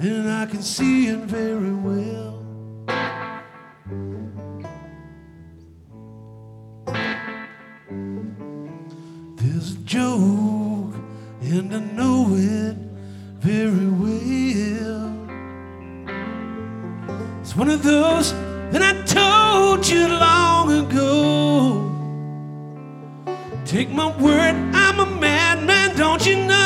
and I can see it very well. There's a joke, and I know it very well. It's one of those that I told you long ago. Take my word, I'm a madman, don't you know?